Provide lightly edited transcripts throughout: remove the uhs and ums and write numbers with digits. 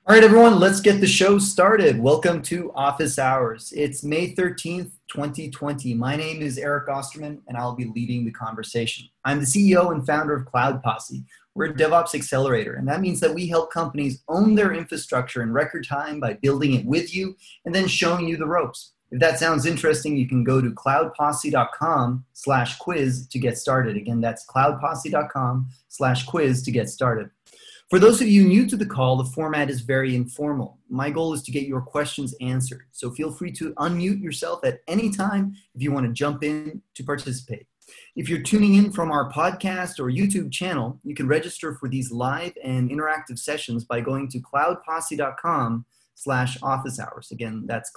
All right, everyone, let's get the show started. Welcome to Office Hours. It's May 13th, 2020. My name is Eric Osterman, and I'll be leading the conversation. I'm the CEO and founder of Cloud Posse. We're a DevOps accelerator, and that means that we help companies own their infrastructure in record time by building it with you and then showing you the ropes. If that sounds interesting, you can go to cloudposse.com/quiz to get started. Again, that's cloudposse.com/quiz to get started. For those of you new to the call, the format is very informal. My goal is to get your questions answered. So feel free to unmute yourself at any time if you want to jump in to participate. If you're tuning in from our podcast or YouTube channel, you can register for these live and interactive sessions by going to cloudposse.com/office hours. Again, that's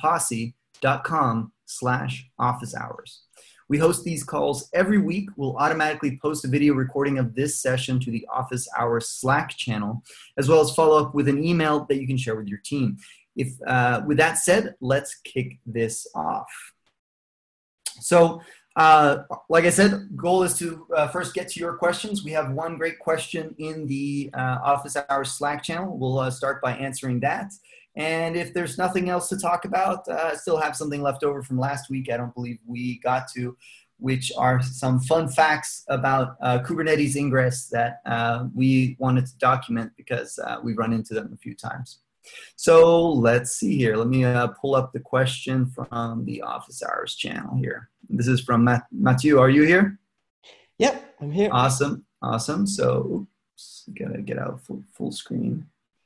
cloudposse.com/office hours. We host these calls every week. We'll automatically post a video recording of this session to the Office Hours Slack channel, as well as follow up with an email that you can share with your team. With that said, let's kick this off. So, like I said, goal is to first get to your questions. We have one great question in the Office Hours Slack channel. We'll start by answering that. And if there's nothing else to talk about, still have something left over from last week I don't believe we got to, which are some fun facts about Kubernetes ingress that we wanted to document because we've run into them a few times. So let's see here. Let me pull up the question from the Office Hours channel here. This is from Matthew. Are you here? Yep, I'm here. Awesome. So, oops, gotta get out full screen.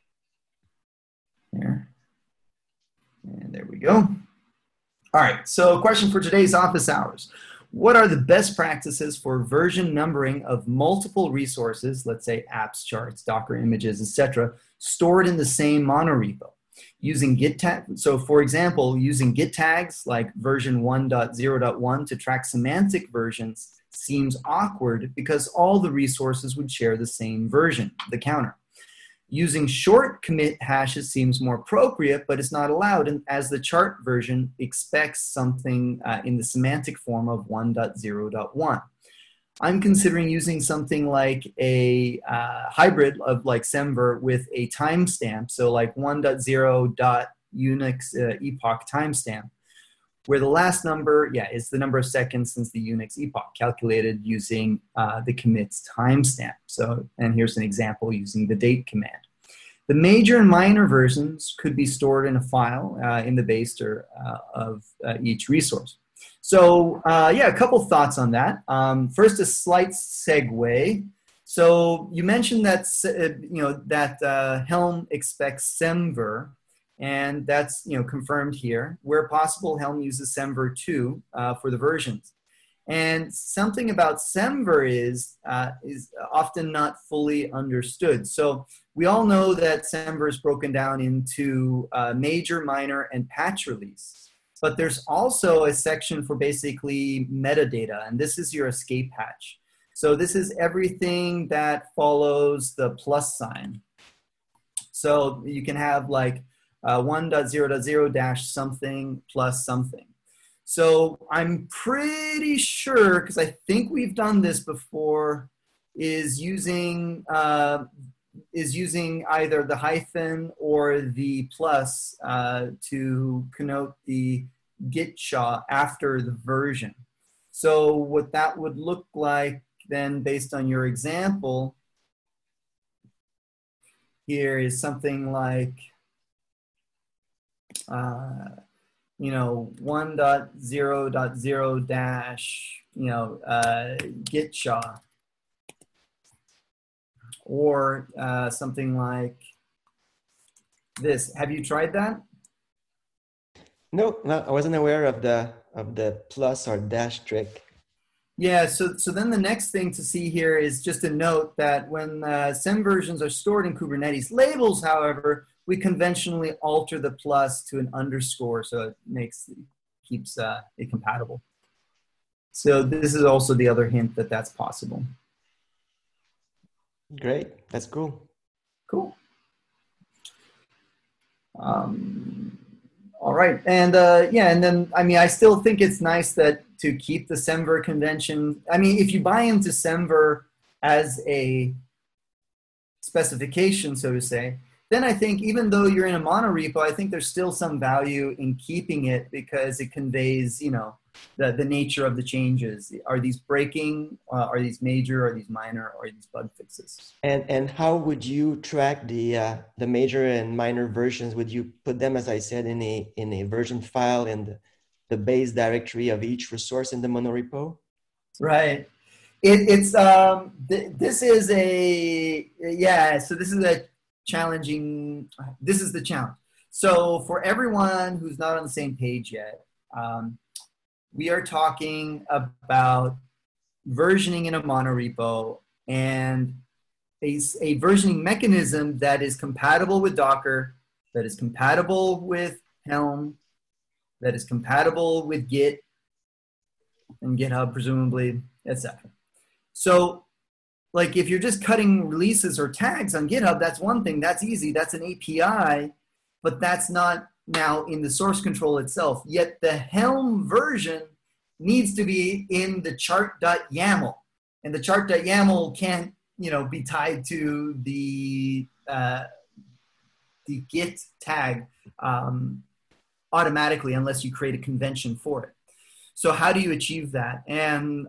There. And there we go. All right, so question for today's Office Hours. What are the best practices for version numbering of multiple resources, let's say apps, charts, Docker images, etc., stored in the same monorepo? Using Git tags, so for example, using Git tags like version 1.0.1 to track semantic versions seems awkward because all the resources would share the same version, the counter. Using short commit hashes seems more appropriate, but it's not allowed as the chart version expects something in the semantic form of 1.0.1. I'm considering using something like a hybrid of like Semver with a timestamp, so like 1.0.unix epoch timestamp, where the last number, is the number of seconds since the Unix epoch, calculated using the commits timestamp. So, and here's an example using the date command. The major and minor versions could be stored in a file in the base of each resource. So, a couple thoughts on that. First, a slight segue. So, you mentioned that Helm expects Semver. And that's confirmed here. Where possible, Helm uses Semver too for the versions. And something about Semver is often not fully understood. So we all know that Semver is broken down into major, minor, and patch release. But there's also a section for basically metadata, and this is your escape hatch. So this is everything that follows the plus sign. So you can have like 1.0.0 - something plus something. So I'm pretty sure, because I think we've done this before, is using either the hyphen or the plus to connote the git SHA after the version. So what that would look like then, based on your example, here is something like 1.0.0 - git SHA, or something like this. Have you tried that? No, I wasn't aware of the plus or dash trick. Yeah, so then the next thing to see here is just a note that when SEM versions are stored in Kubernetes labels, however, we conventionally alter the plus to an underscore, so it keeps it compatible. So this is also the other hint that that's possible. Great, that's cool. Cool. All right, and and then I still think it's nice that to keep the Semver convention. If you buy into Semver as a specification, so to say, then I think even though you're in a monorepo, I think there's still some value in keeping it because it conveys, the nature of the changes. Are these breaking? Are these major? Are these minor? Or are these bug fixes? And how would you track the major and minor versions? Would you put them, as I said, in a version file in the base directory of each resource in the monorepo? Right. This is a challenging. This is the challenge. So for everyone who's not on the same page yet, we are talking about versioning in a monorepo and a versioning mechanism that is compatible with Docker, that is compatible with Helm, that is compatible with Git and GitHub, presumably, etc. So, like, if you're just cutting releases or tags on GitHub, that's one thing. That's easy. That's an API, but that's not now in the source control itself. Yet the Helm version needs to be in the chart.yaml. And the chart.yaml can't, be tied to the Git tag automatically unless you create a convention for it. So how do you achieve that? And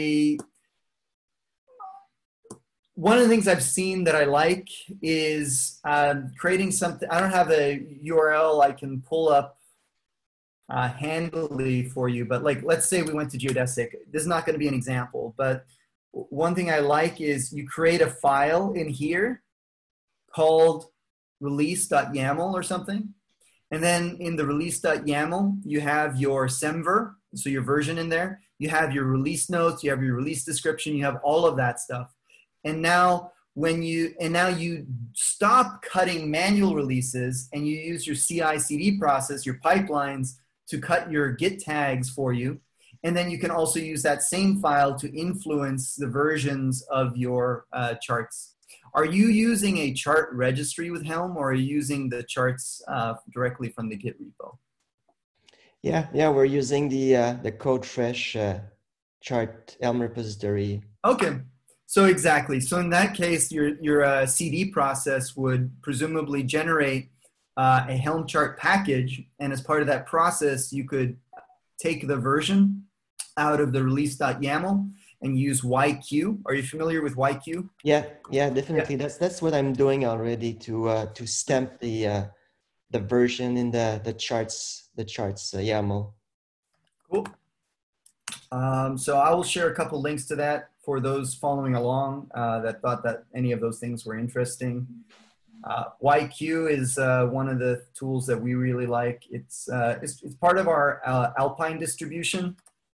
one of the things I've seen that I like is creating something. I don't have a URL I can pull up handily for you, but like, let's say we went to Geodesic. This is not going to be an example, but one thing I like is you create a file in here called release.yaml or something. And then in the release.yaml, you have your semver, so your version in there. You have your release notes, you have your release description, you have all of that stuff. And now you stop cutting manual releases and you use your CI/CD process, your pipelines, to cut your Git tags for you. And then you can also use that same file to influence the versions of your charts. Are you using a chart registry with Helm, or are you using the charts directly from the Git repo? Yeah, we're using the CodeFresh chart Helm repository. Okay, so exactly. So in that case, your CD process would presumably generate a Helm chart package, and as part of that process, you could take the version out of the release.yaml and use YQ. Are you familiar with YQ? Yeah, definitely. Yeah. That's what I'm doing already to stamp the version in the charts YAML. Cool. So I will share a couple links to that for those following along that thought that any of those things were interesting. YQ is one of the tools that we really like. It's part of our Alpine distribution.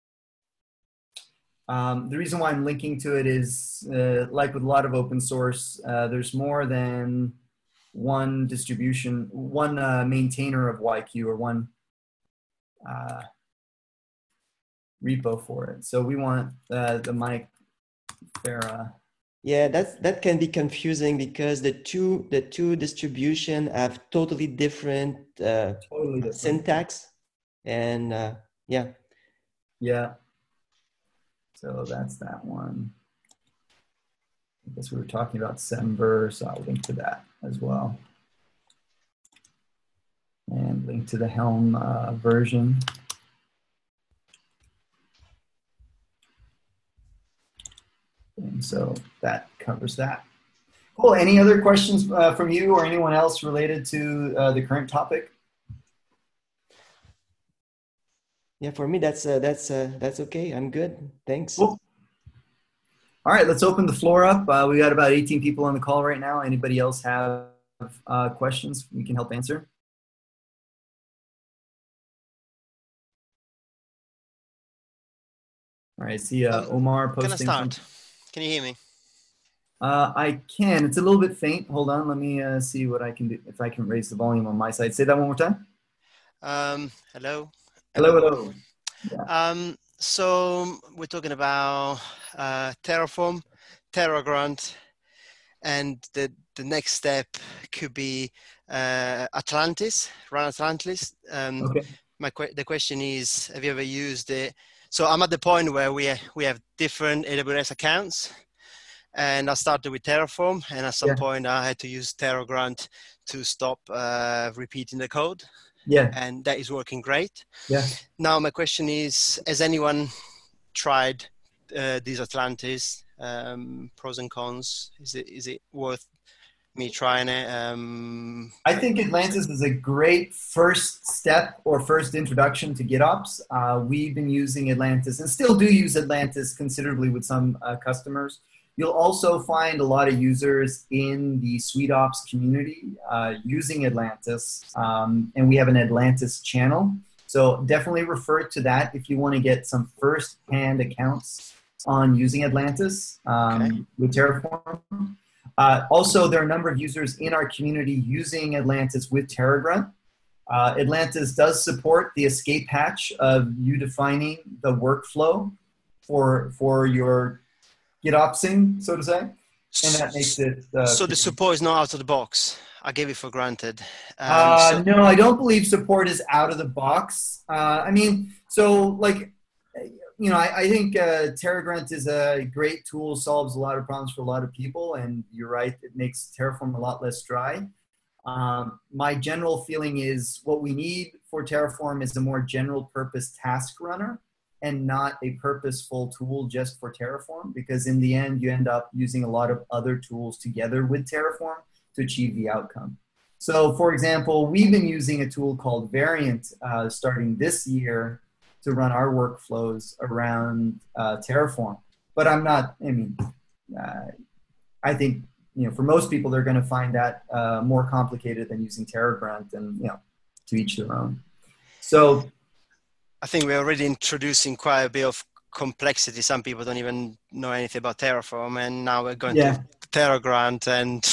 The reason why I'm linking to it is, like with a lot of open source, there's more than one distribution, one maintainer of YQ, or one repo for it. So we want the Mike Farah. Yeah, that can be confusing because the two distribution have totally different syntax, and yeah. So that's that one. I guess we were talking about Semver, so I'll link to that as well. And link to the Helm version. And so that covers that. Cool. Any other questions from you or anyone else related to the current topic? Yeah, for me, that's okay. I'm good. Thanks. Cool. All right, let's open the floor up. We got about 18 people on the call right now. Anybody else have questions we can help answer? All right, I see Omar posting. Can I start? Can you hear me? I can. It's a little bit faint. Hold on. Let me see what I can do. If I can raise the volume on my side. Say that one more time. Hello. Hello. Yeah. So we're talking about Terraform, TerraGrant, and the next step could be Atlantis, run Atlantis. Okay. The question is, have you ever used it? So I'm at the point where we have different AWS accounts, and I started with Terraform, and at some point I had to use TerraGrunt to stop repeating the code. Yeah. And that is working great. Yeah. Now my question is, has anyone tried these Atlantis? Pros and cons? Is it worth me trying it? I think Atlantis is a great first step or first introduction to GitOps. We've been using Atlantis and still do use Atlantis considerably with some customers. You'll also find a lot of users in the SuiteOps community using Atlantis, and we have an Atlantis channel. So definitely refer to that if you want to get some first-hand accounts on using Atlantis with Terraform. Also, there are a number of users in our community using Atlantis with TerraGrunt. Atlantis does support the escape hatch of you defining the workflow for your GitOpsing, so to say, and that makes it. So the support is not out of the box. I gave it for granted. No, I don't believe support is out of the box. I mean, so like, you know, I think TerraGrunt is a great tool, solves a lot of problems for a lot of people, and you're right, it makes Terraform a lot less dry. My general feeling is what we need for Terraform is a more general purpose task runner and not a purposeful tool just for Terraform, because in the end, you end up using a lot of other tools together with Terraform to achieve the outcome. So for example, we've been using a tool called Variant starting this year to run our workflows around Terraform. But I'm not, I mean, I think, you know, for most people, they're going to find that more complicated than using TerraGrunt, and, you know, to each their own. So I think we're already introducing quite a bit of complexity. Some people don't even know anything about Terraform, and now we're going to TerraGrunt,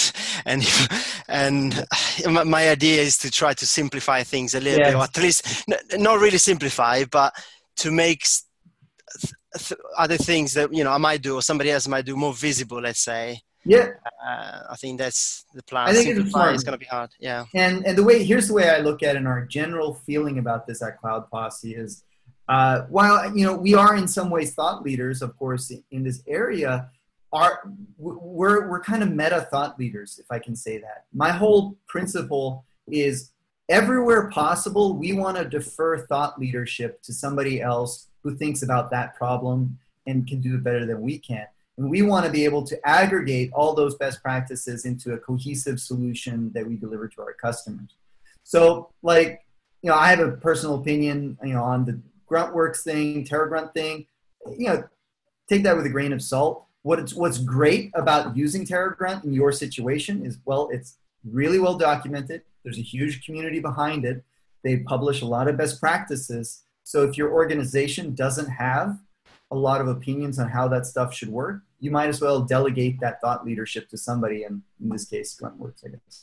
and my idea is to try to simplify things a little bit, or at least not really simplify, but to make other things that, you know, I might do or somebody else might do more visible, let's say. Yeah. I think that's the plan. I think simplify it's going to be hard. Yeah. And here's the way I look at it, and our general feeling about this at Cloud Posse is, while, you know, we are in some ways thought leaders, of course, in this area, we're kind of meta thought leaders, if I can say that. My whole principle is everywhere possible, we want to defer thought leadership to somebody else who thinks about that problem and can do it better than we can. And we want to be able to aggregate all those best practices into a cohesive solution that we deliver to our customers. So, like, you know, I have a personal opinion, you know, on the Gruntworks thing, TerraGrunt thing. You know, take that with a grain of salt. What's great about using TerraGrunt in your situation is, well, it's really well documented. There's a huge community behind it. They publish a lot of best practices. So if your organization doesn't have a lot of opinions on how that stuff should work, you might as well delegate that thought leadership to somebody, and in this case, Gruntworks, I guess.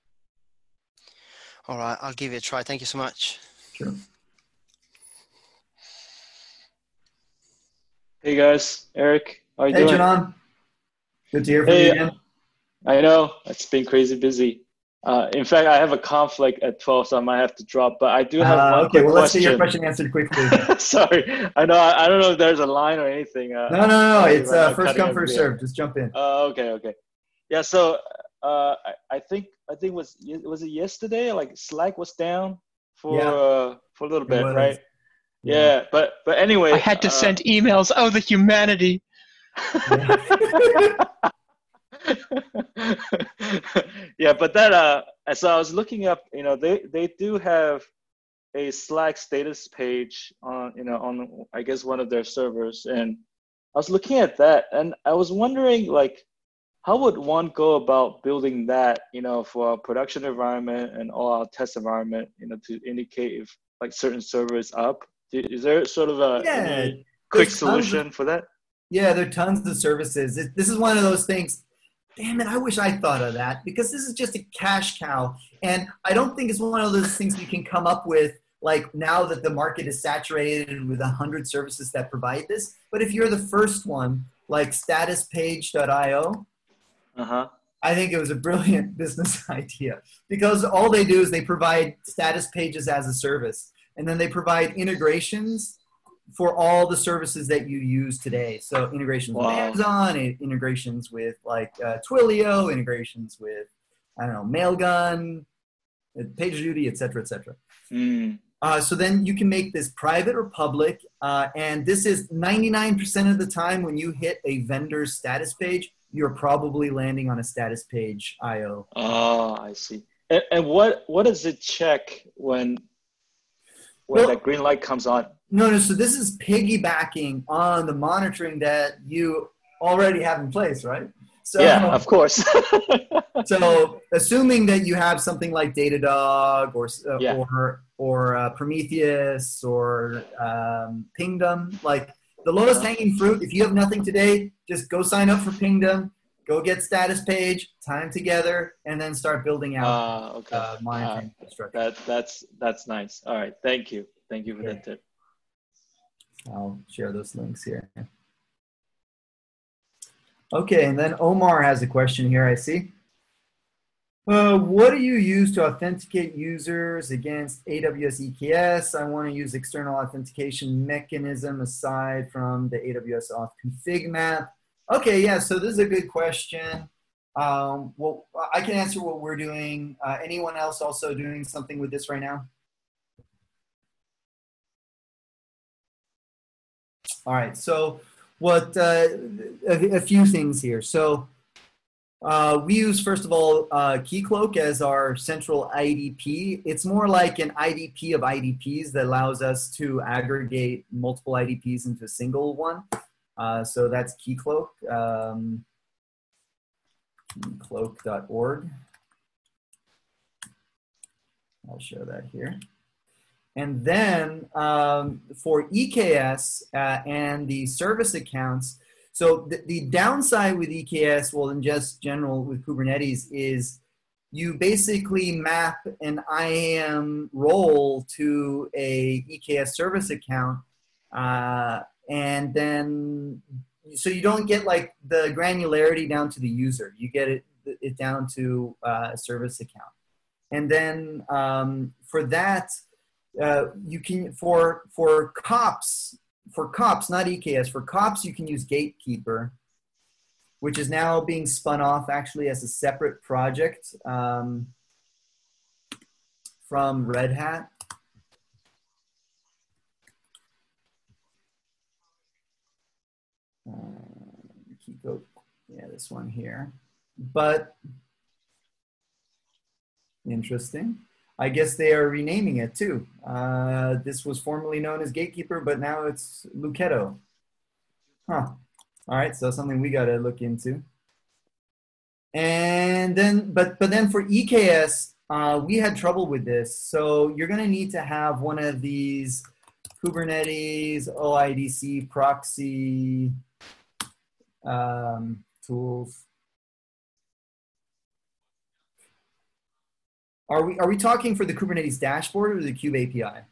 All right, I'll give it a try. Thank you so much. Sure. Hey guys, Eric, how are you doing? Hey, John. Good to hear from you again. I know, it's been crazy busy. In fact, I have a conflict at 12, so I might have to drop, but I do have one quick let's question. get your question answered quickly. Sorry, I know, I don't know if there's a line or anything. No, it's first come, first serve. Just jump in. Okay. Yeah, so I think was it yesterday? Like Slack was down for a little bit, right? Yeah, but anyway. I had to send emails. Oh, the humanity. Yeah, but that so I was looking up, you know, they do have a Slack status page on, you know, on I guess one of their servers, and I was looking at that and I was wondering, like, how would one go about building that, you know, for our production environment and all our test environment, you know, to indicate if like certain server is up? Is there sort of any quick solution for that? Yeah, there are tons of services. This is one of those things. Damn it, I wish I thought of that, because this is just a cash cow. And I don't think it's one of those things you can come up with, like, now that the market is saturated with 100 services that provide this. But if you're the first one, like statuspage.io, I think it was a brilliant business idea, because all they do is they provide status pages as a service. And then they provide integrations for all the services that you use today. So integrations with Wow. Amazon, integrations with like Twilio, integrations with, I don't know, Mailgun, PagerDuty, et cetera, et cetera. So then you can make this private or public. And this is 99% of the time when you hit a vendor's status page, you're probably landing on a status page IO. Oh, I see. And what does it check when that green light comes on? No. So this is piggybacking on the monitoring that you already have in place, right? So, yeah, of course. So assuming that you have something like Datadog or Prometheus or Pingdom, like the lowest hanging fruit, if you have nothing today, just go sign up for Pingdom, go get status page, tie them together, and then start building out monitoring infrastructure. That's nice. All right, thank you for that tip. I'll share those links here. Okay, and then Omar has a question here, I see. What do you use to authenticate users against AWS EKS? I want to use external authentication mechanism aside from the AWS auth config map. Okay, yeah, so this is a good question. Well, I can answer what we're doing. Anyone else also doing something with this right now? All right, so what a few things here. So we use, first of all, Keycloak as our central IDP. It's more like an IDP of IDPs that allows us to aggregate multiple IDPs into a single one. So that's Keycloak, keycloak.org. I'll show that here. And then for EKS and the service accounts, so the downside with EKS, well, in just general with Kubernetes, is you basically map an IAM role to a EKS service account, and then so you don't get like the granularity down to the user. You get it down to a service account, and then for that. You can for COPS, not EKS, for COPS you can use Gatekeeper, which is now being spun off actually as a separate project from Red Hat. Yeah, this one here, but interesting. I guess they are renaming it too. This was formerly known as Gatekeeper, but now it's Luketo. Huh. All right, so something we got to look into. And then, but then for EKS, we had trouble with this. So you're going to need to have one of these Kubernetes OIDC proxy tools. Are we talking for the Kubernetes dashboard or the Kube API?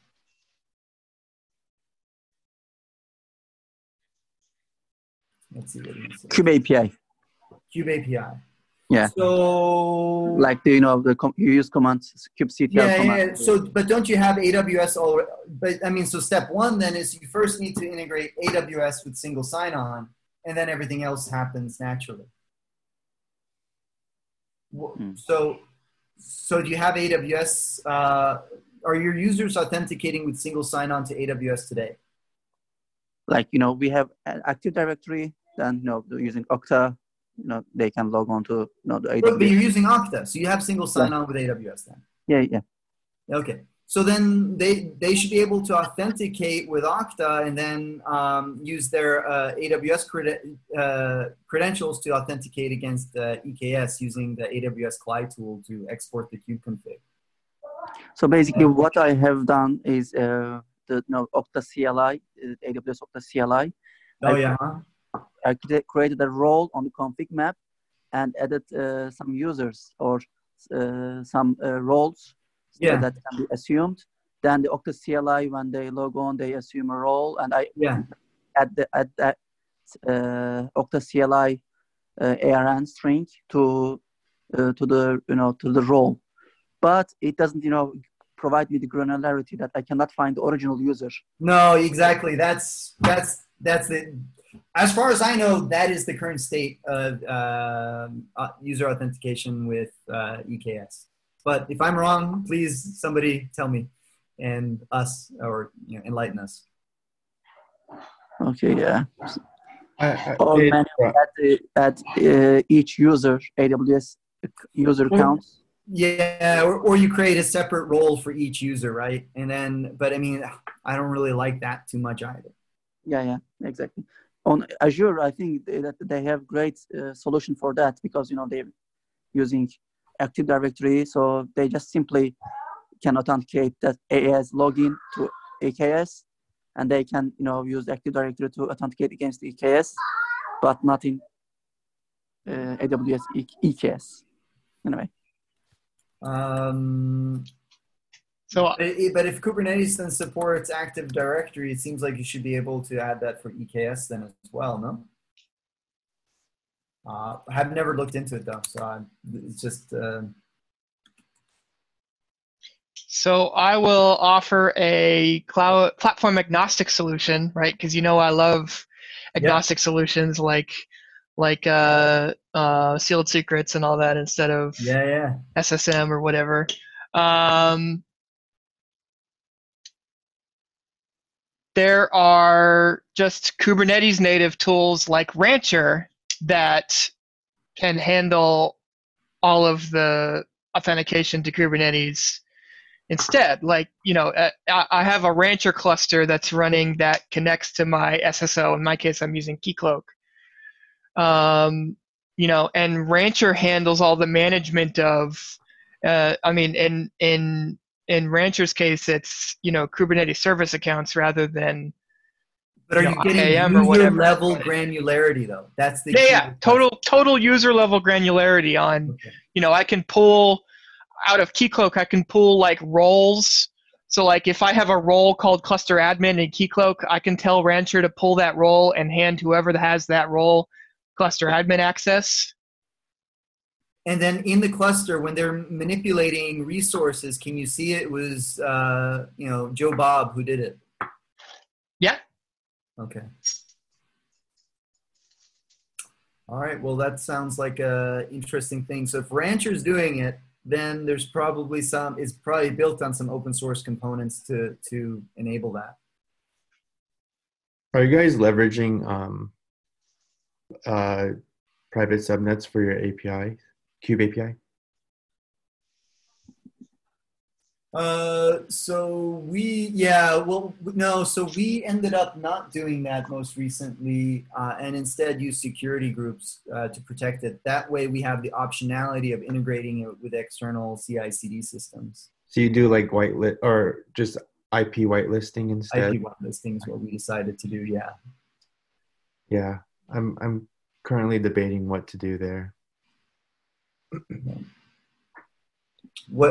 Let's see what it is. Kube API. Kube API. Yeah. So like you use commands, kubectl commands. Yeah. So, but don't you have AWS already? But I mean, so step one then is you first need to integrate AWS with single sign-on, and then everything else happens naturally. So do you have AWS, are your users authenticating with single sign-on to AWS today? Like, we have an Active Directory, then, using Okta, they can log on to, the AWS. But you're using Okta, so you have single sign-on with AWS then? Yeah. Okay. So then they should be able to authenticate with Okta and then use their AWS credentials to authenticate against EKS using the AWS CLI tool to export the kubeconfig. So basically what I have done is the Okta CLI, AWS Okta CLI. I created a role on the config map and added some users or some roles. That can be assumed. Then the Okta CLI, when they log on, they assume a role, and I add that Okta CLI ARN string to the role, but it doesn't provide me the granularity that I cannot find the original user. No, exactly. That's the, as far as I know, that is the current state of user authentication with EKS. But if I'm wrong, please somebody tell me and us, or enlighten us. Okay, yeah. Or manually add each user AWS user accounts. Yeah, or you create a separate role for each user, right? And then, but I mean, I don't really like that too much either. Yeah, exactly. On Azure, I think that they have great solution for that, because they're using Active Directory, so they just simply can authenticate that AAS login to EKS, and they can use Active Directory to authenticate against EKS, but not in AWS EKS. Anyway. But if Kubernetes then supports Active Directory, it seems like you should be able to add that for EKS then as well, no? I have never looked into it though, so it's just. So I will offer a cloud platform agnostic solution, right? Because I love agnostic solutions like sealed secrets and all that instead of SSM or whatever. There are just Kubernetes native tools like Rancher that can handle all of the authentication to Kubernetes instead. Like, I have a Rancher cluster that's running that connects to my SSO. In my case, I'm using Keycloak. And Rancher handles all the management of, in Rancher's case, it's, Kubernetes service accounts rather than, but are you getting user level granularity though? That's the total user level granularity on, I can pull out of Keycloak, I can pull like roles. So like if I have a role called cluster admin in Keycloak, I can tell Rancher to pull that role and hand whoever has that role cluster admin access. And then in the cluster, when they're manipulating resources, can you see it was, Joe Bob who did it? Yeah. Okay. All right. Well, that sounds like a interesting thing. So if Rancher's doing it, then there's probably it's probably built on some open source components to enable that. Are you guys leveraging private subnets for your API, Kube API? So we ended up not doing that most recently, and instead use security groups to protect it. That way we have the optionality of integrating it with external CI/CD systems. So you do like whitelist or just IP whitelisting instead? IP whitelisting is what we decided to do, yeah. Yeah, I'm currently debating what to do there. What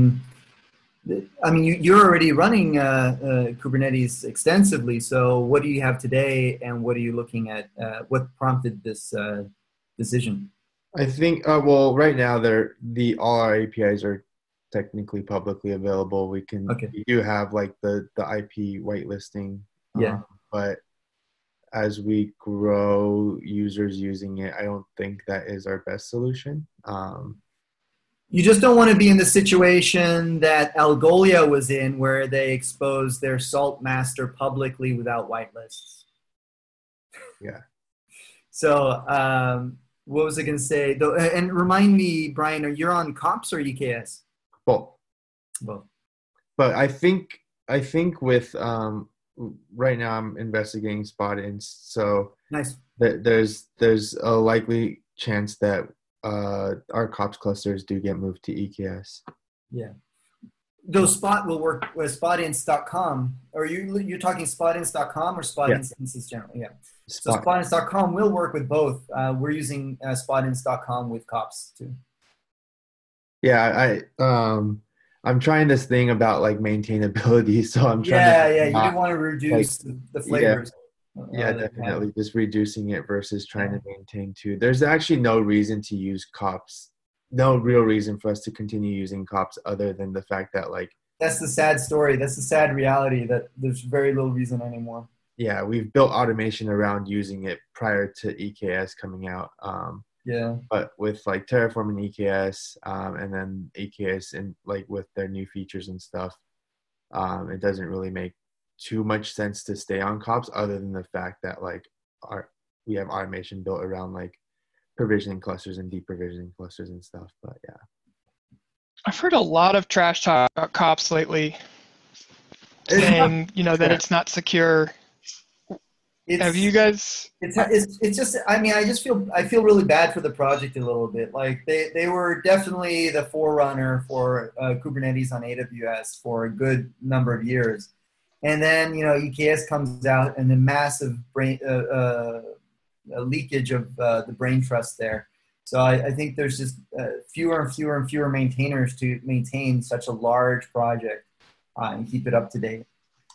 you're already running Kubernetes extensively. So what do you have today, and what are you looking at? What prompted this decision? I think, right now all our APIs are technically publicly available. We do have like the IP whitelisting. But as we grow users using it, I don't think that is our best solution. You just don't want to be in the situation that Algolia was in, where they exposed their salt master publicly without whitelists. Yeah. So what was I going to say? And remind me, Brian, you're on COPS or EKS? Both. But I think with right now I'm investigating spot-ins, so nice. There's a likely chance that our COPS clusters do get moved to EKS. Yeah. Those Spot will work with spotins.com. Or you're talking spotins.com or spot instances generally? Yeah. So spotins.com will work with both. We're using spotins.com with COPS too. Yeah, I'm trying this thing about like maintainability, so I'm trying you don't want to reduce the flavors. Yeah, definitely. Just reducing it versus trying to maintain too. There's actually no reason to use COPS. No real reason for us to continue using COPS other than the fact that like That's the sad story. That's the sad reality that there's very little reason anymore. Yeah, we've built automation around using it prior to EKS coming out. But with like Terraform and EKS, and then EKS and like with their new features and stuff, it doesn't really make too much sense to stay on COPS, other than the fact that like we have automation built around like provisioning clusters and deprovisioning clusters and stuff. But yeah, I've heard a lot of trash talk about COPS lately, saying that it's not secure. Have you guys? It's just. I mean, I feel really bad for the project a little bit. Like they were definitely the forerunner for Kubernetes on AWS for a good number of years, and then EKS comes out and the massive leakage of the brain trust there. So I think there's just fewer and fewer and fewer maintainers to maintain such a large project and keep it up to date.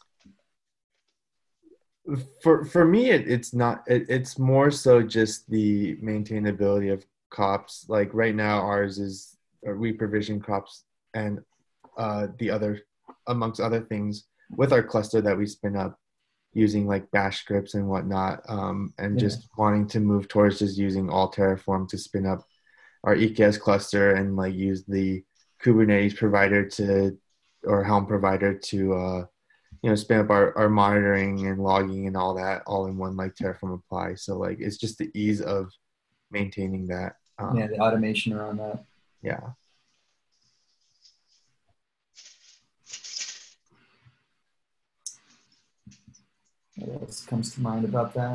For me, it's not. It's more so just the maintainability of COPS. Like right now, ours is we provision COPS and the other, amongst other things, with our cluster that we spin up using like bash scripts and whatnot, and just wanting to move towards just using all Terraform to spin up our EKS cluster and like use the Kubernetes provider or Helm provider to spin up our monitoring and logging and all that all in one like Terraform apply. So like it's just the ease of maintaining that. The automation around that. Yeah. What else comes to mind about that?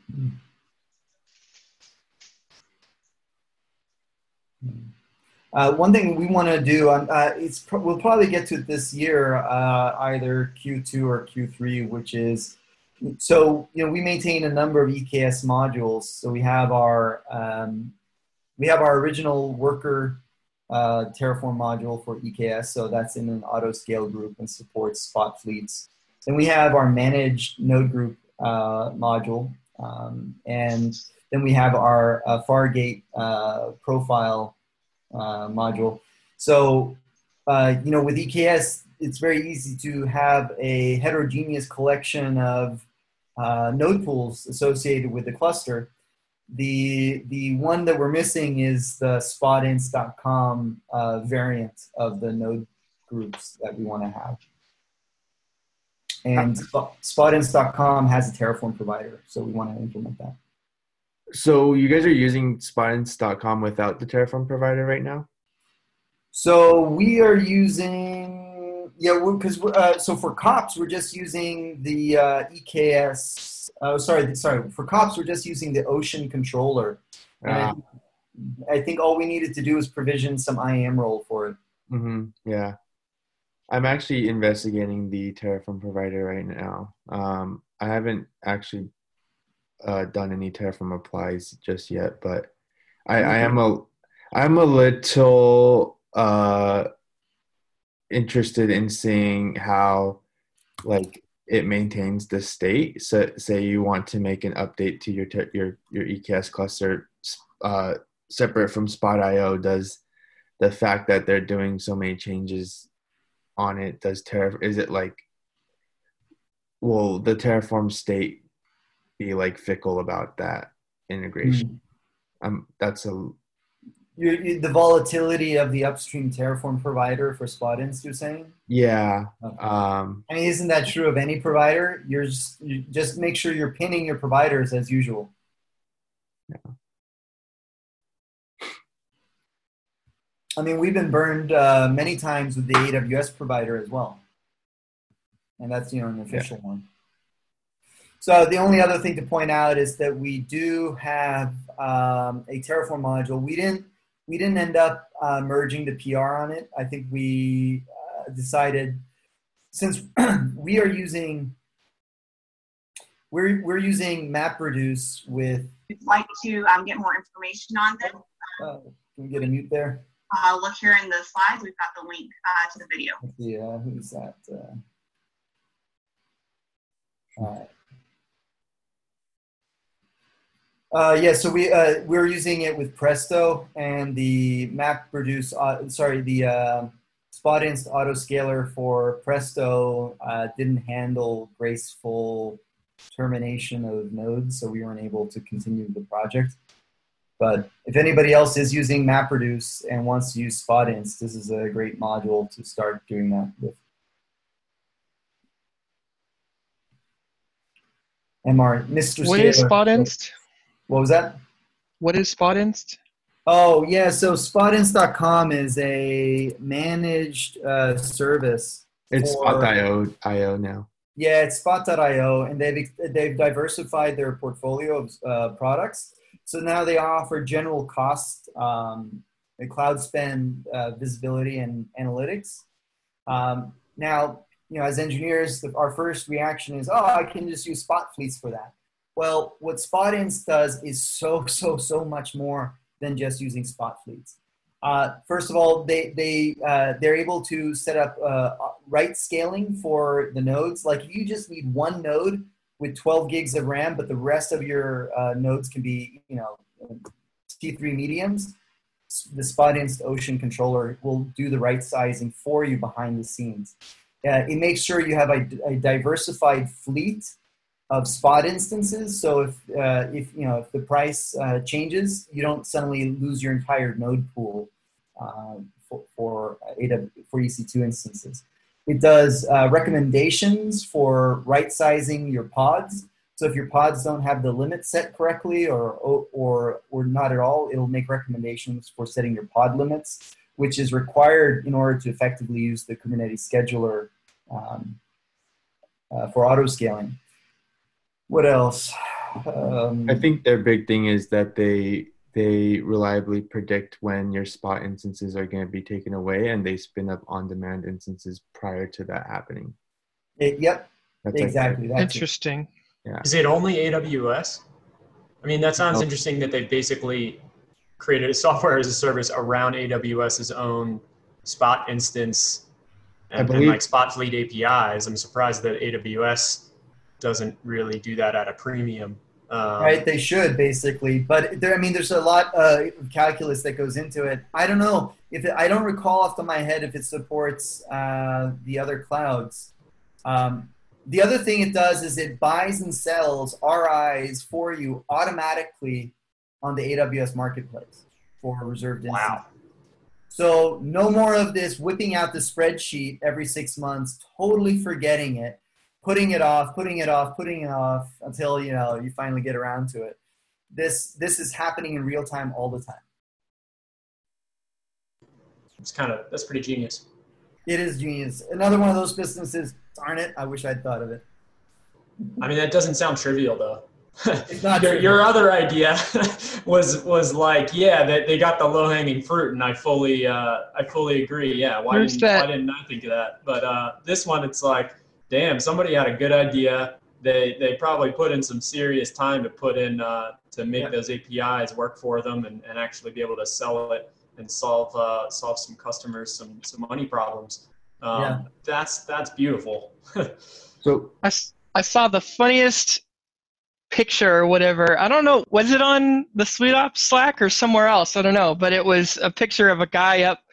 One thing we want to do, we'll probably get to it this year, either Q2 or Q3, which is, we maintain a number of EKS modules. So we have our original worker Terraform module for EKS. So that's in an auto scale group and supports spot fleets. Then we have our managed node group module. And then we have our Fargate profile module. So, with EKS, it's very easy to have a heterogeneous collection of node pools associated with the cluster. The one that we're missing is the spotinst.com variant of the node groups that we want to have. And spotinst.com has a Terraform provider, so we want to implement that. So you guys are using spotinst.com without the Terraform provider right now? So we are using, so for COPS, we're just using the EKS, for COPS, we're just using the Ocean controller. And I think all we needed to do is provision some IAM role for it. Mm-hmm. Yeah. I'm actually investigating the Terraform provider right now. I haven't actually done any Terraform applies just yet, but I'm a little interested in seeing how like it maintains the state. So say you want to make an update to your EKS cluster separate from Spot.io. Does the fact that they're doing so many changes on it, is it like, will the Terraform state be like fickle about that integration? That's the volatility of the upstream Terraform provider for Spotinst, you're saying? Yeah. Okay. I mean, isn't that true of any provider? You just make sure you're pinning your providers as usual. Yeah. I mean, we've been burned many times with the AWS provider as well. And that's, an official one. So the only other thing to point out is that we do have a Terraform module. We didn't end up merging the PR on it. I think we decided, since we're using MapReduce with. If you'd like to get more information on this. Can we get a mute there? Look here in the slides. We've got the link to the video. Yeah, who's that? All right. So we're using it with Presto and the MapReduce. Spotinst autoscaler for Presto didn't handle graceful termination of nodes, so we weren't able to continue the project. But if anybody else is using MapReduce and wants to use Spotinst, this is a great module to start doing that with. Mr. What is Spotinst? What was that? What is Spotinst? Oh, yeah. So Spotinst.com is a managed service. It's Spot.io now. Yeah, it's Spot.io, and they've diversified their portfolio of products. So now they offer general cost, cloud spend visibility and analytics. Now, as engineers, our first reaction is, I can just use Spot fleets for that. Well, what Spotinst does is so much more than just using Spot fleets. First of all, they're able to set up write scaling for the nodes. Like if you just need one node with 12 gigs of RAM, but the rest of your nodes can be, T3 mediums, the Spotinst Ocean controller will do the right sizing for you behind the scenes. It makes sure you have a diversified fleet of Spot instances. So if the price changes, you don't suddenly lose your entire node pool for EC2 instances. It does recommendations for right sizing your pods. So if your pods don't have the limit set correctly or not at all, it'll make recommendations for setting your pod limits, which is required in order to effectively use the Kubernetes scheduler for auto scaling. What else? I think their big thing is that they reliably predict when your Spot instances are going to be taken away, and they spin up on-demand instances prior to that happening. Yep, that's exactly. That's interesting. Yeah. Is it only AWS? I mean, that sounds interesting that they basically created a software as a service around AWS's own Spot instance and like Spot Fleet APIs. I'm surprised that AWS doesn't really do that at a premium. Right, they should basically, but there's a lot of calculus that goes into it. I don't know I don't recall off the top of my head if it supports the other clouds. The other thing it does is it buys and sells RIs for you automatically on the AWS marketplace for reserved instances. Wow. So no more of this whipping out the spreadsheet every 6 months, totally forgetting it, putting it off until you finally get around to it. This is happening in real time all the time. That's pretty genius. It is genius. Another one of those businesses. Darn it! I wish I'd thought of it. I mean, that doesn't sound trivial though. It's not your other idea was like, that they got the low hanging fruit, and I fully agree. Yeah, why didn't I think of that? But this one, it's like, damn, somebody had a good idea. They probably put in some serious time to put in to make those APIs work for them and actually be able to sell it and solve some customers some money problems. That's beautiful. So I saw the funniest picture or whatever. I don't know, was it on the SweetOps Slack or somewhere else? I don't know, but it was a picture of a guy up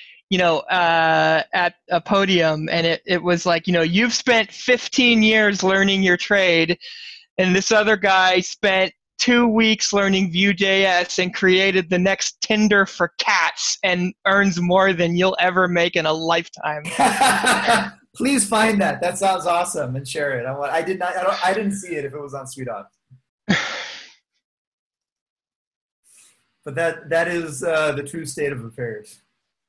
at a podium, and it was like, you've spent 15 years learning your trade, and this other guy spent 2 weeks learning Vue.js and created the next Tinder for cats and earns more than you'll ever make in a lifetime. Please find that. That sounds awesome and share it. I didn't see it if it was on SweetOps. But that is the true state of affairs.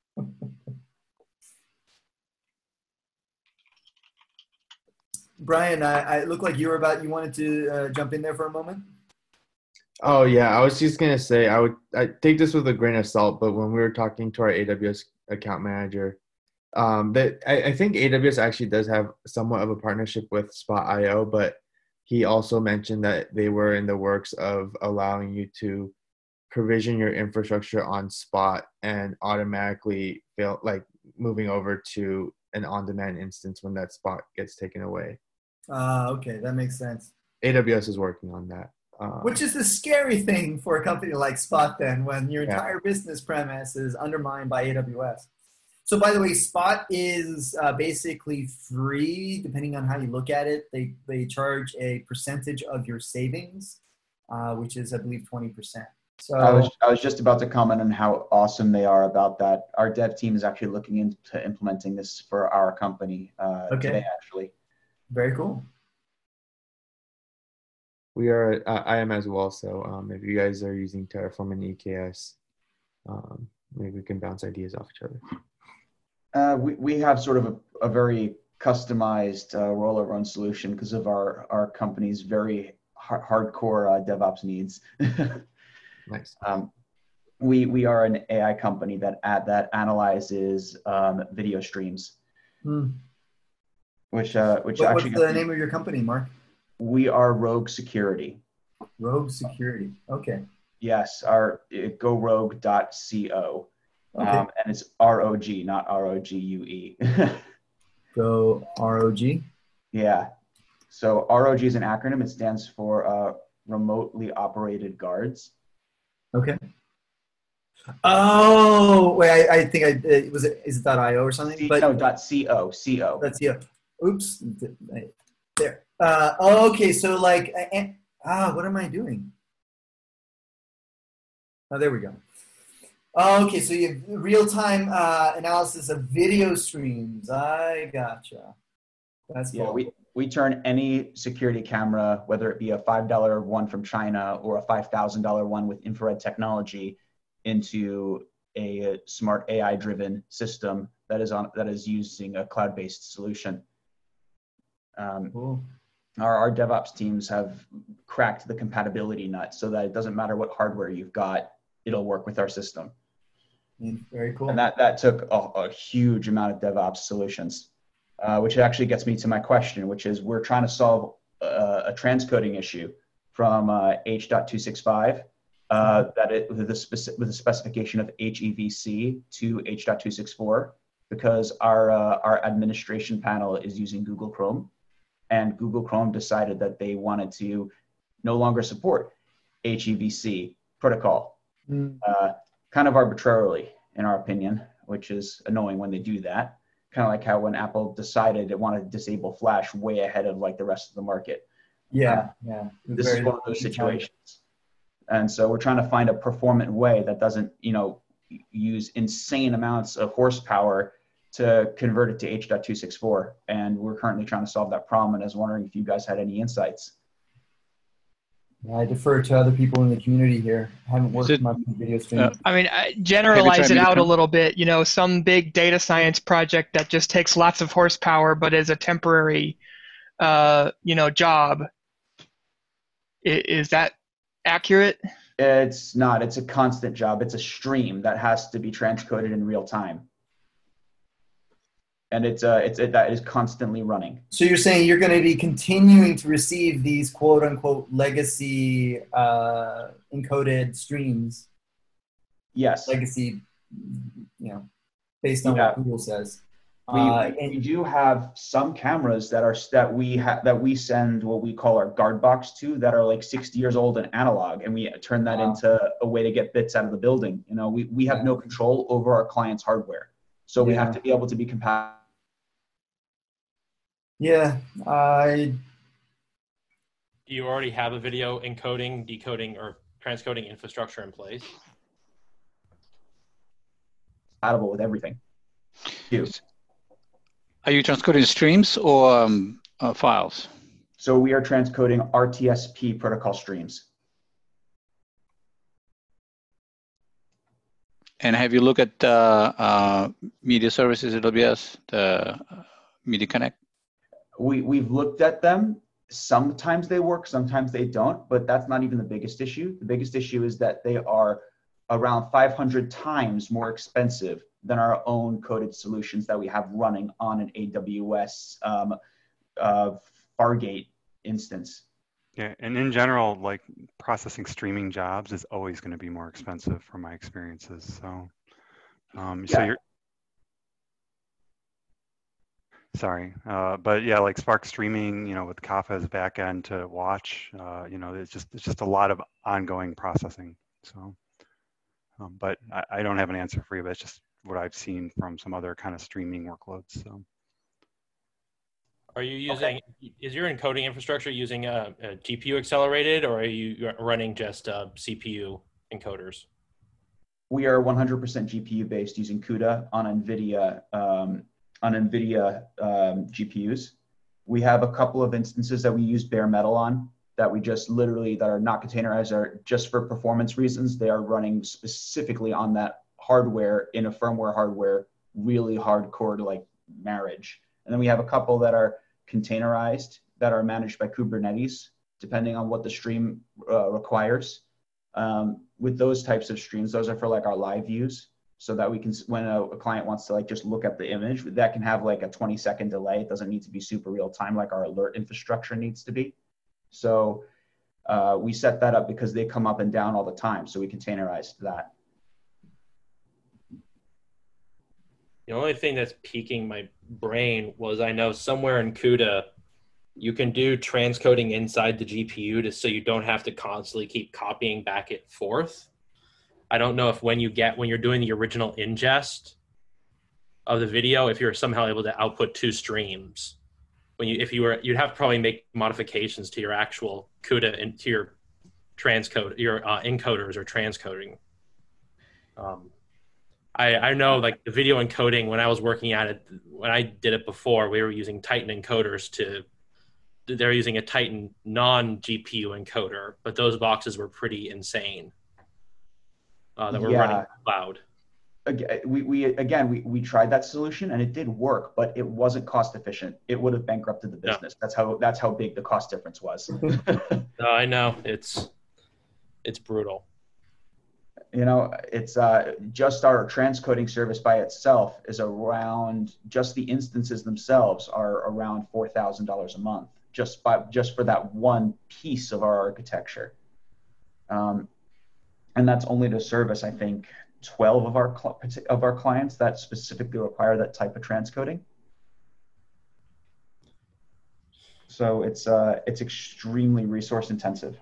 Brian, I look like you wanted to jump in there for a moment. Oh yeah, I was just gonna say I take this with a grain of salt, but when we were talking to our AWS account manager, I think AWS actually does have somewhat of a partnership with Spot.io, but he also mentioned that they were in the works of allowing you to provision your infrastructure on Spot and automatically moving over to an on-demand instance when that Spot gets taken away. Okay, that makes sense. AWS is working on that. Which is the scary thing for a company like Spot then, when your entire business premise is undermined by AWS. So by the way, Spot is basically free, depending on how you look at it. They charge a percentage of your savings, which is, I believe, 20%. So I was just about to comment on how awesome they are about that. Our dev team is actually looking into implementing this for our company today, actually. Very cool. We are, I am as well. So if you guys are using Terraform and EKS, maybe we can bounce ideas off each other. We have sort of a very customized roll-over solution because of our company's very hardcore DevOps needs. Nice. We are an AI company that analyzes video streams. Which what's actually the name of your company, Mark? We are Rogue Security. Rogue Security. Okay. Yes, our GoRogue.co. Okay. And it's ROG, not ROGUE. Go ROG? Yeah. So ROG is an acronym. It stands for Remotely Operated Guards. Okay. Oh, wait, I think is it .io or something? No, .co. CO. That's CO. Oops. There. Okay, so like, what am I doing? Oh, there we go. Okay, so you have real-time analysis of video streams. I gotcha. That's cool. Yeah, we turn any security camera, whether it be a $5 one from China or a $5,000 one with infrared technology, into a smart AI-driven system that is using a cloud-based solution. Cool. Our DevOps teams have cracked the compatibility nut so that it doesn't matter what hardware you've got, it'll work with our system. Very cool. And that took a huge amount of DevOps solutions, which actually gets me to my question, which is we're trying to solve a transcoding issue from H.265 with a specification of HEVC to H.264 because our administration panel is using Google Chrome. And Google Chrome decided that they wanted to no longer support HEVC protocol, kind of arbitrarily, in our opinion, which is annoying when they do that. Kind of like how when Apple decided it wanted to disable Flash way ahead of like the rest of the market. Yeah. This is one of those situations. And so we're trying to find a performant way that doesn't, use insane amounts of horsepower to convert it to H.264. And we're currently trying to solve that problem. And I was wondering if you guys had any insights. I defer to other people in the community here. I haven't worked much in video streaming. I mean, generalize it out a little bit. Some big data science project that just takes lots of horsepower, but is a temporary, job. Is that accurate? It's not. It's a constant job. It's a stream that has to be transcoded in real time. And that is constantly running. So you're saying you're going to be continuing to receive these quote unquote legacy encoded streams? Yes. Legacy, based on what Google says. We do have some cameras that we send what we call our guard box to that are like 60 years old and analog, and we turn that into a way to get bits out of the building. We have no control over our client's hardware, so we have to be able to be compatible. Yeah, Do you already have a video encoding, decoding, or transcoding infrastructure in place? Compatible with everything. Are you transcoding streams or files? So we are transcoding RTSP protocol streams. And have you looked at media services, AWS, the Media Connect? We've looked at them. Sometimes they work, sometimes they don't, but that's not even the biggest issue. The biggest issue is that they are around 500 times more expensive than our own coded solutions that we have running on an AWS Fargate instance. Yeah, and in general, like processing streaming jobs is always going to be more expensive from my experiences. So, so you're sorry, but yeah, like Spark Streaming, with Kafka's backend to watch, it's just a lot of ongoing processing. So, but I don't have an answer for you, but it's just what I've seen from some other kind of streaming workloads. So. Are you using, is your encoding infrastructure using a GPU accelerated, or are you running just CPU encoders? We are 100% GPU based using CUDA on NVIDIA GPUs. We have a couple of instances that we use bare metal on that we just literally, that are not containerized, are just for performance reasons. They are running specifically on that hardware in a firmware hardware, really hardcore to like marriage. And then we have a couple that are containerized that are managed by Kubernetes, depending on what the stream requires. With those types of streams, those are for like our live views, so that we can, when a client wants to like just look at the image, that can have like a 20-second delay. It doesn't need to be super real time like our alert infrastructure needs to be. So we set that up because they come up and down all the time. So we containerized that. The only thing that's piquing my brain was, I know somewhere in CUDA, you can do transcoding inside the GPU so you don't have to constantly keep copying back and forth. I don't know if when you're doing the original ingest of the video, if you're somehow able to output two streams. You'd have to probably make modifications to your actual CUDA and to your transcode, your encoders or transcoding. I know like the video encoding, when I was working at it, when I did it before, we were using Titan encoders they're using a Titan non-GPU encoder, but those boxes were pretty insane that were running in the cloud. We tried that solution and it did work, but it wasn't cost efficient. It would have bankrupted the business. No. That's how big the cost difference was. No, I know it's brutal. You know, it's just our transcoding service by itself is around, just the instances themselves are around $4,000 a month, just for that one piece of our architecture. And that's only to service, I think, 12 of our clients that specifically require that type of transcoding. So it's extremely resource intensive.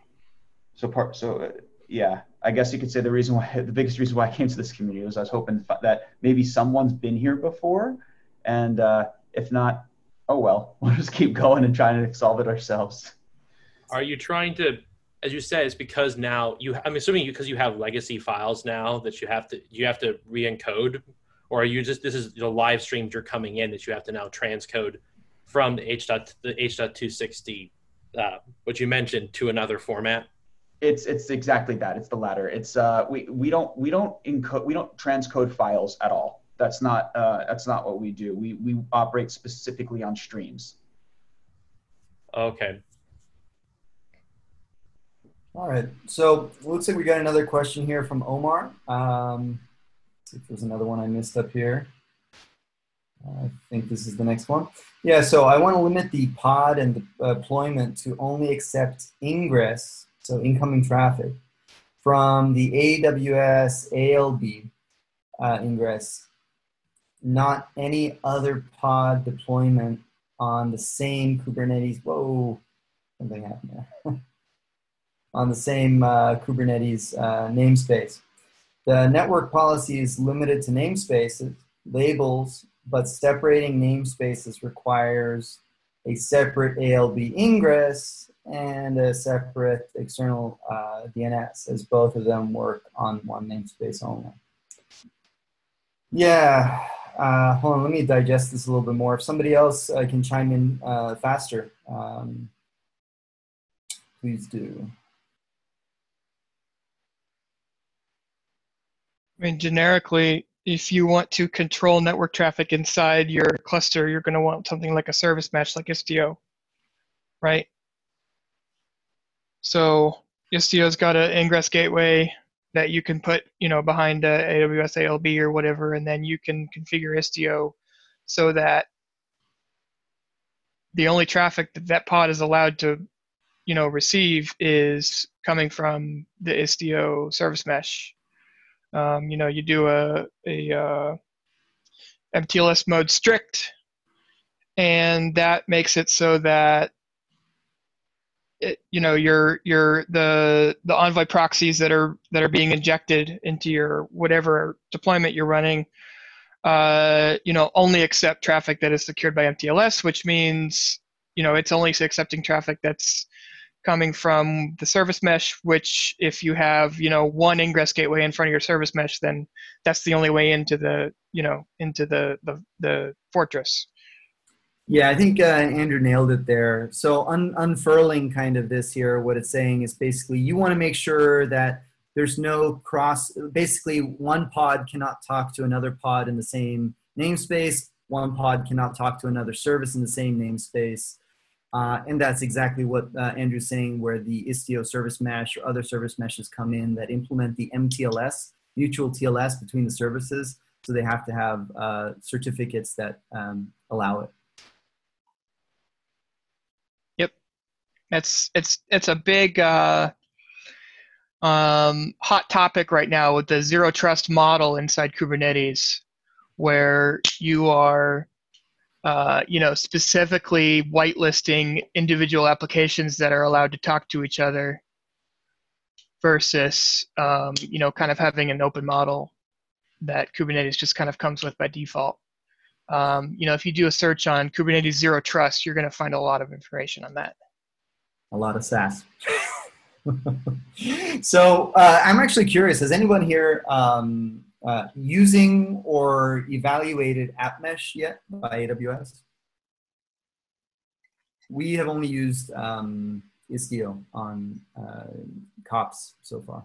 Yeah, I guess you could say the biggest reason why I came to this community was I was hoping that maybe someone's been here before, and if not, oh well, we'll just keep going and trying to solve it ourselves. Are you trying to, as you said, it's because now I'm assuming because you have legacy files now that you have to re-encode, or are you just, this is the live streams you're coming in that you have to now transcode from the H.260, what you mentioned, to another format? It's exactly that. It's the latter. It's we don't transcode files at all. That's not what we do. We operate specifically on streams. Okay. All right. So it looks like we got another question here from Omar. See if there's another one I missed up here. I think this is the next one. Yeah. So I want to limit the pod and the deployment to only accept ingress, so incoming traffic, from the AWS ALB ingress, not any other pod deployment on the same Kubernetes. Whoa, something happened there. On the same Kubernetes namespace. The network policy is limited to namespaces, labels, but separating namespaces requires a separate ALB ingress and a separate external DNS, as both of them work on one namespace only. Yeah, hold on, let me digest this a little bit more. If somebody else can chime in faster, please do. I mean, generically, if you want to control network traffic inside your cluster, you're going to want something like a service mesh like Istio, right? So Istio's got an ingress gateway that you can put, behind AWS ALB or whatever, and then you can configure Istio so that the only traffic that pod is allowed to, receive is coming from the Istio service mesh. You do a MTLS mode strict, and that makes it so that the Envoy proxies that are being injected into your whatever deployment you're running only accept traffic that is secured by MTLS, which means, it's only accepting traffic that's coming from the service mesh, which if you have, one ingress gateway in front of your service mesh, then that's the only way into the fortress. Yeah, I think Andrew nailed it there. So unfurling kind of this here, what it's saying is basically you want to make sure that there's no basically one pod cannot talk to another pod in the same namespace. One pod cannot talk to another service in the same namespace. And that's exactly what Andrew's saying, where the Istio service mesh or other service meshes come in that implement the MTLS, mutual TLS between the services. So they have to have certificates that allow it. Yep. It's a big hot topic right now with the zero trust model inside Kubernetes, where you are specifically whitelisting individual applications that are allowed to talk to each other versus, kind of having an open model that Kubernetes just kind of comes with by default. If you do a search on Kubernetes Zero Trust, you're going to find a lot of information on that. A lot of SaaS. So I'm actually curious, has anyone here using or evaluated AppMesh yet by AWS? We have only used Istio on COPS so far.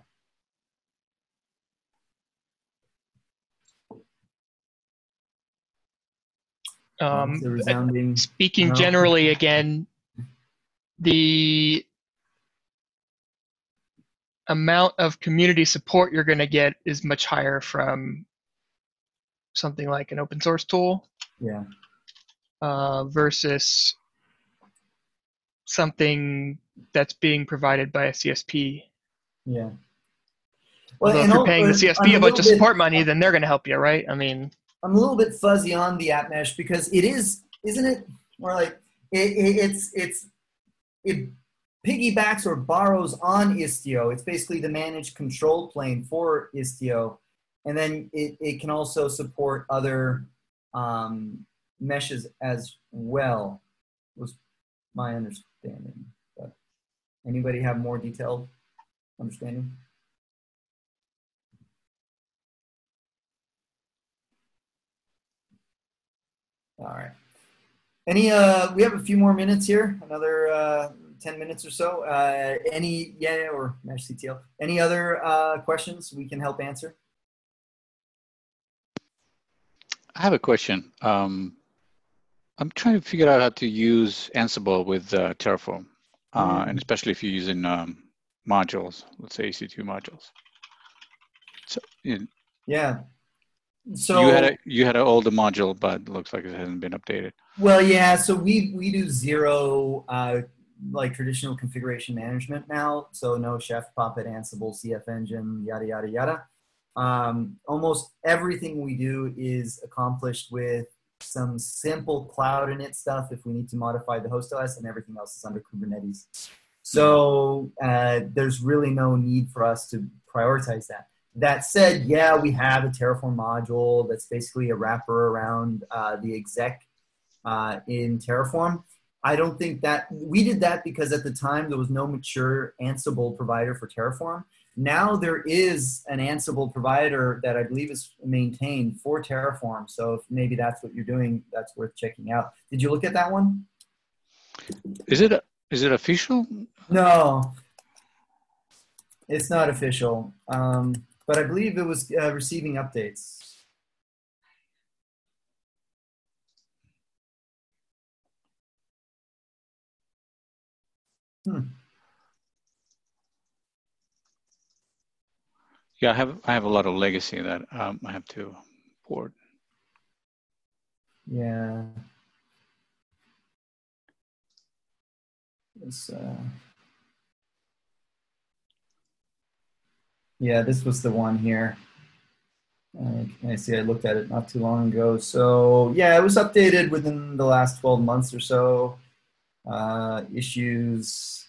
Speaking generally again, the amount of community support you're going to get is much higher from something like an open source tool. Yeah. Versus something that's being provided by a CSP. Yeah. Well, if you're paying the CSP a bunch of support money, then they're going to help you, right? I mean, I'm a little bit fuzzy on the AppMesh because it is, isn't it? More like it piggybacks or borrows on Istio. It's basically the managed control plane for Istio. And then it can also support other meshes as well, was my understanding. But anybody have more detailed understanding? All right. We have a few more minutes here, another 10 minutes or so. Or MeshCTL, any other questions we can help answer? I have a question. I'm trying to figure out how to use Ansible with Terraform, and especially if you're using modules, let's say EC2 modules. So, yeah. So you had an older module, but it looks like it hasn't been updated. Well, yeah. So we do zero like traditional configuration management now. So no Chef, Puppet, Ansible, CF Engine, yada yada yada. Almost everything we do is accomplished with some simple cloud init stuff if we need to modify the host OS, and everything else is under Kubernetes. So there's really no need for us to prioritize that. That said, yeah, we have a Terraform module that's basically a wrapper around the exec in Terraform. I don't think that we did that because at the time there was no mature Ansible provider for Terraform. Now there is an Ansible provider that I believe is maintained for Terraform. So if maybe that's what you're doing, that's worth checking out. Did you look at that one? Is it official? No, it's not official. But I believe it was receiving updates. Yeah, I have a lot of legacy that I have to port. Yeah. It's, yeah, this was the one here. I see I looked at it not too long ago. So yeah, it was updated within the last 12 months or so. Issues.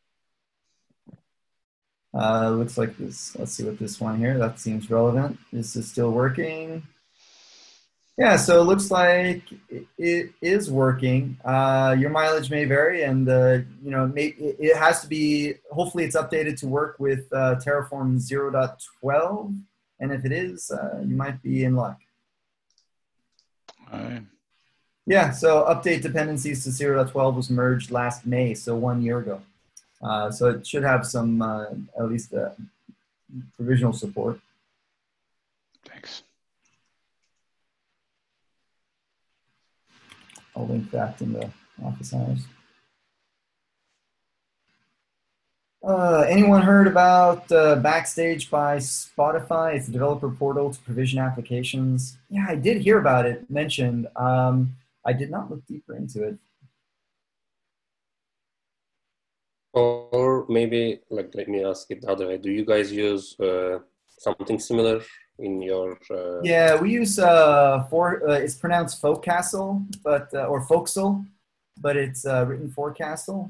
Looks like this. Let's see what this one here. That seems relevant. This is still working. Yeah, so it looks like it is working. Your mileage may vary, and it has to be. Hopefully, it's updated to work with Terraform 0.12, and if it is, you might be in luck. All right. Yeah, so update dependencies to 0.12 was merged last May, so 1 year ago. So it should have some, at least provisional support. Thanks. I'll link that in the office hours. Anyone heard about Backstage by Spotify? It's a developer portal to provision applications. Yeah, I did hear about it mentioned. I did not look deeper into it. Or maybe, let me ask it the other way. Do you guys use something similar in your? Yeah, we use it's pronounced Folkcastle, but or Folksel, but it's written Forecastle.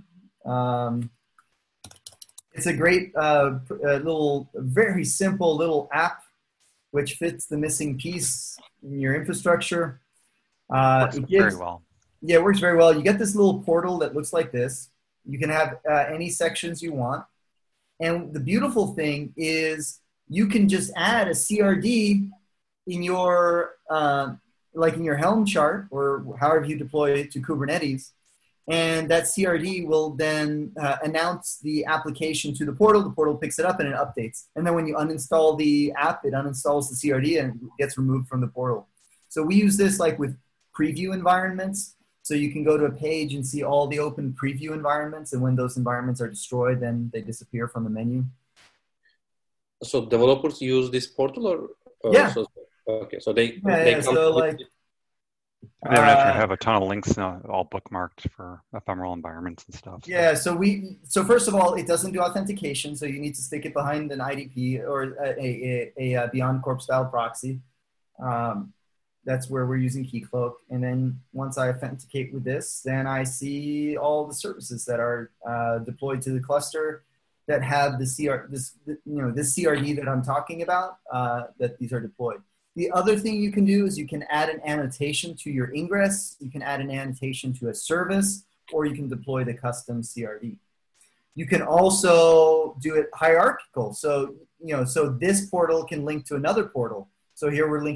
It's a great very simple little app which fits the missing piece in your infrastructure. Works very well. Yeah, it works very well. You get this little portal that looks like this. You can have any sections you want. And the beautiful thing is you can just add a CRD in your, like in your Helm chart or however you deploy it to Kubernetes. And that CRD will then announce the application to the portal picks it up and it updates. And then when you uninstall the app, it uninstalls the CRD and it gets removed from the portal. So we use this like with preview environments. So you can go to a page and see all the open preview environments. And when those environments are destroyed, then they disappear from the menu. So developers use this portal or yeah. Okay, so they come so like, they have a ton of links all bookmarked for ephemeral environments and stuff. Yeah, so first of all, it doesn't do authentication, so you need to stick it behind an IDP or a BeyondCorp style proxy. That's where we're using Keycloak. And then once I authenticate with this, then I see all the services that are deployed to the cluster that have this CRD that I'm talking about, that these are deployed. The other thing you can do is you can add an annotation to your ingress, you can add an annotation to a service, or you can deploy the custom CRD. You can also do it hierarchical. So, so this portal can link to another portal. So here we're linking